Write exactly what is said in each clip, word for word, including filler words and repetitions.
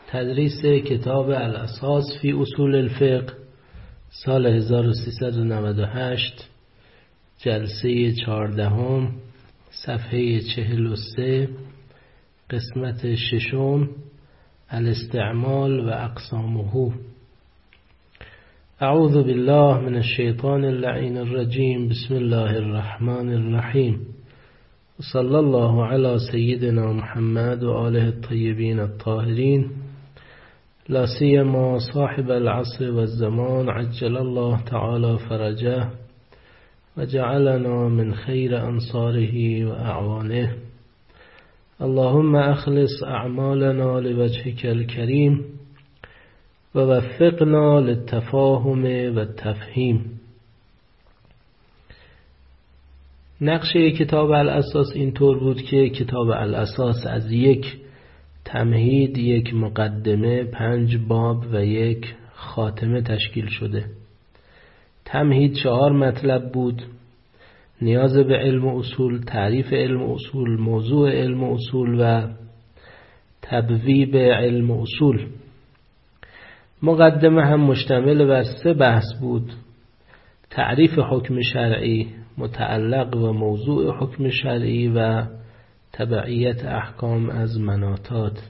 تدریس کتاب الاساس فی اصول الفقه سال هزار و سیصد و نود و هشت، جلسه چهاردهم، صفحه چهل و سه، قسمت ششم، الاستعمال و اقسامه. اعوذ بالله من الشیطان اللعین الرجیم. بسم الله الرحمن الرحیم. صلی الله علی سیدنا محمد و آله الطیبین الطاهرین، لا سیما صاحب العصر والزمان عجل الله تعالی فرجه و جعلنا من خیر انصاره و اعوانه. اللهم اخلص اعمالنا لوجهك الكریم و وفقنا للتفاهم و التفهیم. نقشه کتاب الاساس اینطور بود که کتاب الاساس از یک تمهید، یک مقدمه، پنج باب و یک خاتمه تشکیل شده. تمهید چهار مطلب بود: نیاز به علم اصول، تعریف علم اصول، موضوع علم اصول و تبویب علم اصول. مقدمه هم مشتمل بر سه بحث بود: تعریف حکم شرعی، متعلق و موضوع حکم شرعی و تبعیت احکام از مناطات.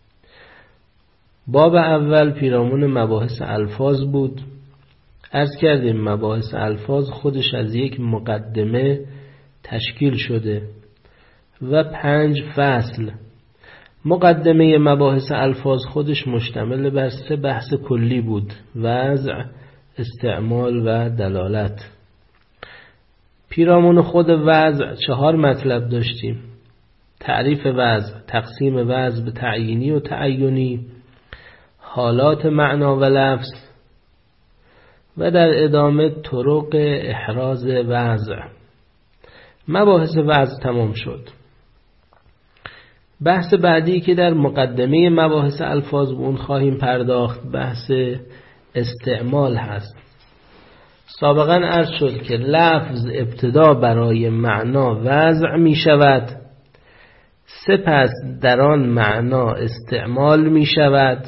باب اول پیرامون مباحث الفاظ بود. عرض کردیم مباحث الفاظ خودش از یک مقدمه تشکیل شده و پنج فصل. مقدمه مباحث الفاظ خودش مشتمل بر سه بحث کلی بود: وضع، استعمال و دلالت. پیرامون خود وضع چهار مطلب داشتیم: تعریف وضع، تقسیم وضع به تعیینی و تعینی، حالات معنا و لفظ و در ادامه طرق احراز وضع. مباحث وضع تمام شد. بحث بعدی که در مقدمه مباحث الفاظ به اون خواهیم پرداخت بحث استعمال هست. سابقا عرض شد که لفظ ابتدا برای معنا وضع می شود، سپس در آن معنا استعمال می شود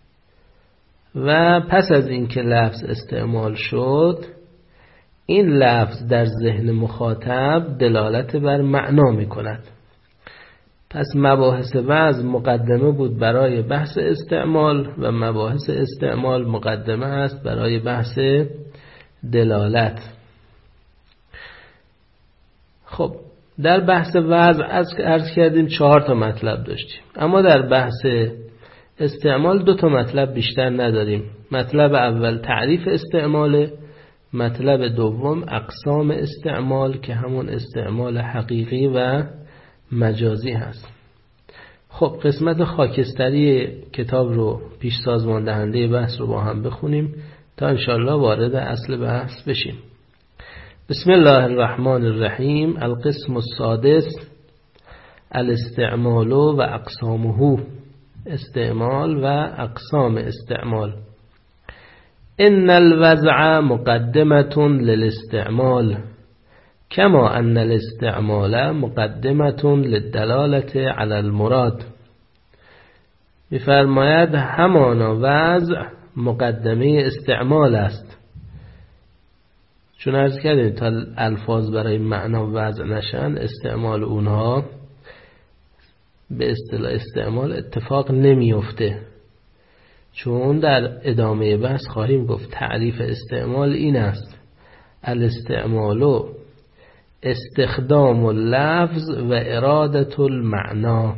و پس از اینکه لفظ استعمال شد این لفظ در ذهن مخاطب دلالت بر معنا می کند. پس مباحث وضع مقدمه بود برای بحث استعمال و مباحث استعمال مقدمه است برای بحث دلالت. خب در بحث وضع عرض کردیم چهار تا مطلب داشتیم، اما در بحث استعمال دو تا مطلب بیشتر نداریم. مطلب اول تعریف استعمال، مطلب دوم اقسام استعمال که همون استعمال حقیقی و مجازی هست. خب قسمت خاکستری کتاب رو پیش سازمان دهنده بحث رو با هم بخونیم تا انشاءالله وارد اصل بحث بشیم. بسم الله الرحمن الرحیم. القسم السادس، الاستعمال و اقسامه. استعمال و اقسام استعمال. ان الوضع مقدمة للاستعمال كما ان الاستعمال مقدمة للدلالة على المراد. می‌فرماید همانا وضع مقدمه استعمال است، چون عرض کردیم تا الفاظ برای معنا وضع نشن استعمال اونها به اصطلاح استعمال اتفاق نمیفته. چون در ادامه بحث خواهیم گفت تعریف استعمال این است: الاستعمال استخدام اللفظ و اراده المعنا.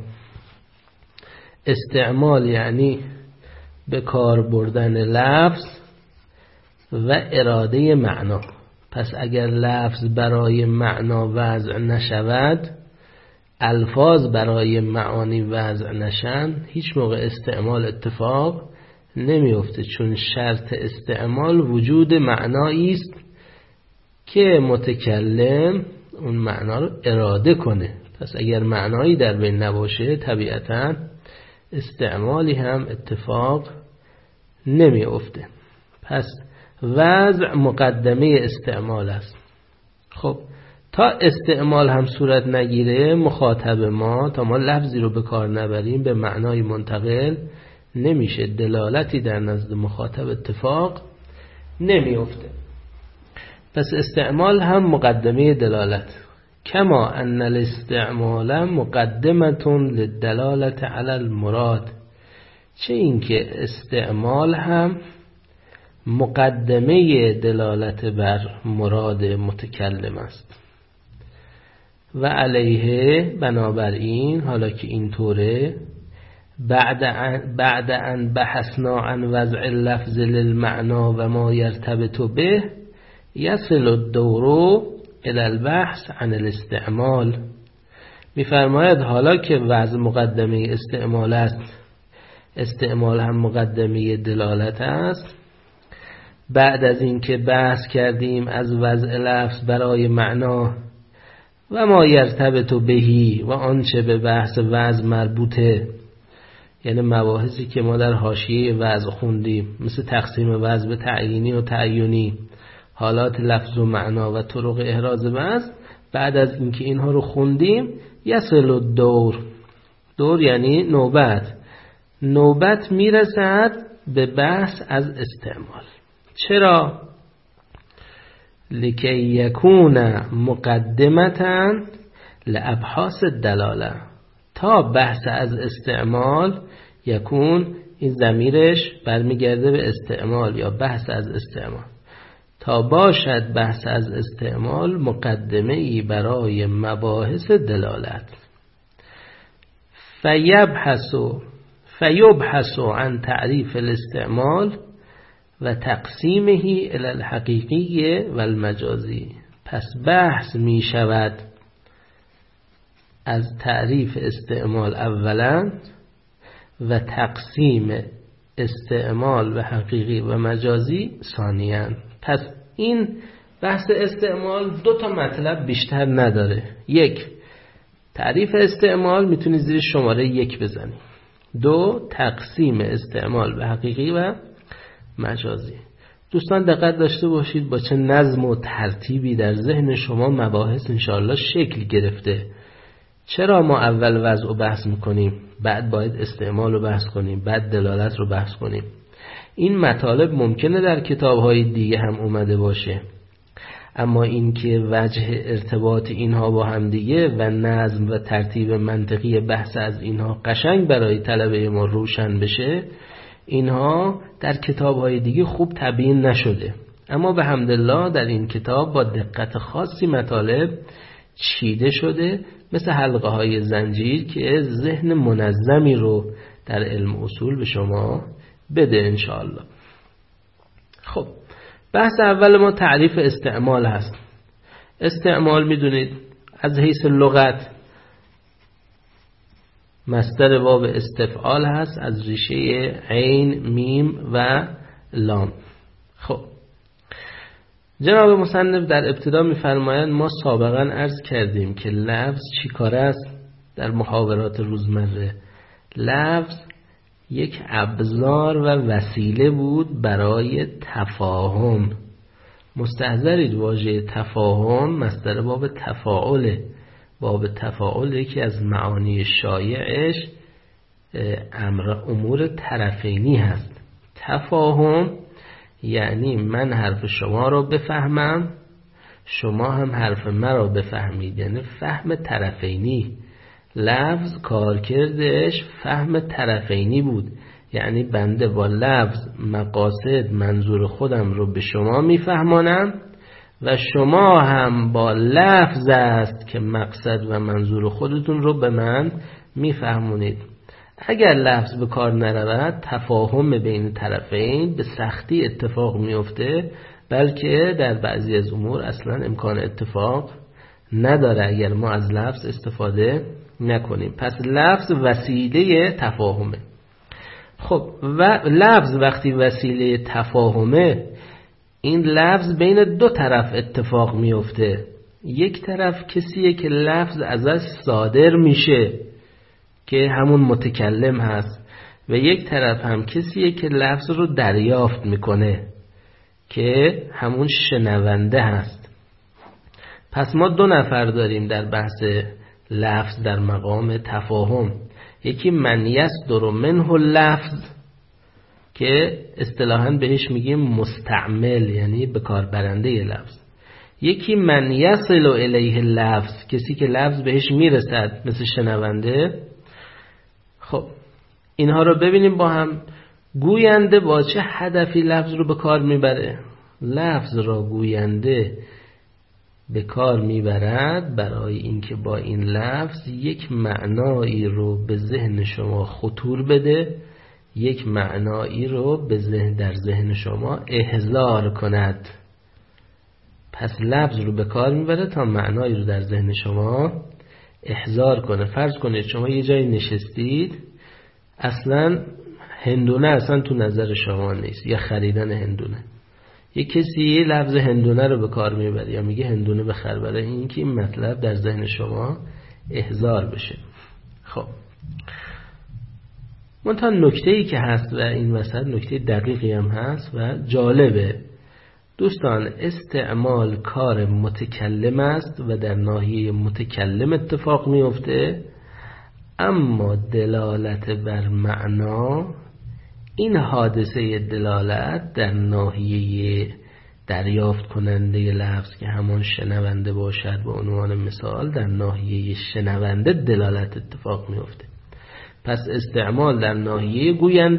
استعمال یعنی به کار بردن لفظ و اراده معنا. پس اگر لفظ برای معنا وضع نشود، الفاظ برای معانی وضع نشن، هیچ موقع استعمال اتفاق نمیفته. چون شرط استعمال وجود معنایی است که متکلم اون معنا رو اراده کنه. پس اگر معنایی در بین نباشه طبیعتاً استعمالی هم اتفاق نمیفته. پس وضع مقدمه استعمال است. خب تا استعمال هم صورت نگیره مخاطب ما، تا ما لفظی رو به کار نبریم، به معنای منتقل نمیشه، دلالتی در نزد مخاطب اتفاق نمیفته. پس استعمال هم مقدمه دلالت. کما ان الاستعمال مقدمة للدلالة على المراد، چه اینکه استعمال هم مقدمه دلالت بر مراد متکلم است. و علیه، بنابراین، حالا که اینطوره، بعد ان بعد ان بحثنا عن وضع اللفظ للمعنا و ما یرتبط به، یصل الدور الى البحث عن الاستعمال. میفرماید حالا که وضع مقدمه استعمال است، استعمال هم مقدمه دلالت است، بعد از اینکه بحث کردیم از وضع لفظ برای معنا و ما یرتبط بهی و آنچه به بحث وضع مربوطه، یعنی مباحثی که ما در حاشیه وضع خوندیم، مثل تقسیم وضع به تعیینی و تعیینی، حالات لفظ و معنا و طرق احراز وضع، بعد از اینکه اینها رو خوندیم، یصل الدور، دور یعنی نوبت، نوبت میرسد به بحث از استعمال. چرا؟ لکی یکون مقدمتا لابحاث الدلاله، تا بحث از استعمال، یکون این ضمیرش برمیگرده به استعمال یا بحث از استعمال، تا باشد بحث از استعمال مقدمه ای برای مباحث دلالت. فیبحث فیبحث عن تعریف الاستعمال و تقسیمه الی الحقیقی و المجازی. پس بحث می شود از تعریف استعمال اولا و تقسیم استعمال به حقیقی و مجازی ثانیاً. پس این بحث استعمال دو تا مطلب بیشتر نداره. یک، تعریف استعمال میتونی زیر شماره یک بزنی. دو، تقسیم استعمال به حقیقی و مجازی. دوستان دقت داشته باشید با چه نظم و ترتیبی در ذهن شما مباحث انشاءالله شکل گرفته. چرا ما اول وضع رو بحث میکنیم، بعد باید استعمال رو بحث کنیم، بعد دلالت رو بحث کنیم؟ این مطالب ممکنه در کتاب‌های دیگه هم اومده باشه، اما این که وجه ارتباط اینها با هم دیگه و نظم و ترتیب منطقی بحث از اینها قشنگ برای طلبه ما روشن بشه، اینها در کتاب‌های دیگه خوب تبیین نشده. اما به حمدالله در این کتاب با دقت خاصی مطالب چیده شده، مثل حلقه های زنجیر که ذهن منظمی رو در علم اصول به شما بده انشاءالله. خب بحث اول ما تعریف استعمال هست. استعمال میدونید از حیث لغت مصدر باب استفعال هست، از ریشه عین، میم و لام. خب جناب مصنف در ابتدا میفرمایند ما سابقا عرض کردیم که لفظ چی کاره است در محاورات روزمره. لفظ یک ابزار و وسیله بود برای تفاهم. مستحضرید واژه تفاهم مصدر باب تفاعله. باب تفاعل یکی از معانی شایعش امر امور طرفینی هست. تفاهم یعنی من حرف شما رو بفهمم، شما هم حرف مرا بفهمید، یعنی فهم طرفینی. لفظ کارکردش فهم طرفینی بود، یعنی بنده با لفظ مقاصد منظور خودم رو به شما میفهمانم و شما هم با لفظ است که مقصد و منظور خودتون رو به من میفهمونید. اگر لفظ به کار نرود تفاهم بین طرفین به سختی اتفاق میفته، بلکه در بعضی از امور اصلا امکان اتفاق نداره اگر ما از لفظ استفاده نکنیم. پس لفظ وسیله تفاهمه. خب و لفظ وقتی وسیله تفاهمه، این لفظ بین دو طرف اتفاق میفته. یک طرف کسیه که لفظ ازش صادر میشه که همون متکلم هست، و یک طرف هم کسیه که لفظ رو دریافت میکنه که همون شنونده هست. پس ما دو نفر داریم در بحث لفظ در مقام تفاهم. یکی من یصدر منه لفظ که اصطلاحاً بهش میگیم مستعمل، یعنی به کار برنده لفظ. یکی من یصل الیه لفظ، کسی که لفظ بهش میرسد، مثل شنونده. خب اینها رو ببینیم با هم. گوینده با چه هدفی لفظ رو به کار میبره؟ لفظ را گوینده به کار میبرد برای اینکه با این لفظ یک معنایی رو به ذهن شما خطور بده، یک معنایی رو به ذهن در ذهن شما احضار کند. پس لفظ رو به کار میبره تا معنایی رو در ذهن شما احضار کنه. فرض کنید شما یه جایی نشستید، اصلا هندونه اصلا تو نظر شما نیست، یا خریدن هندونه. یه کسی لفظ هندونه رو به کار میبره یا میگه هندونه بخر، برای اینکه این مطلب در ذهن شما احضار بشه. خب منتها نکته‌ای که هست و این وسط نکته دقیقی هم هست و جالبه دوستان، استعمال کار متکلم است و در ناحیه متکلم اتفاق میفته، اما دلالت بر معنا، این حادثه دلالت در ناحیه دریافت کننده لفظ که همان شنونده باشد، به عنوان مثال در ناحیه شنونده دلالت اتفاق میفته. پس استعمال در ناحیه گوینده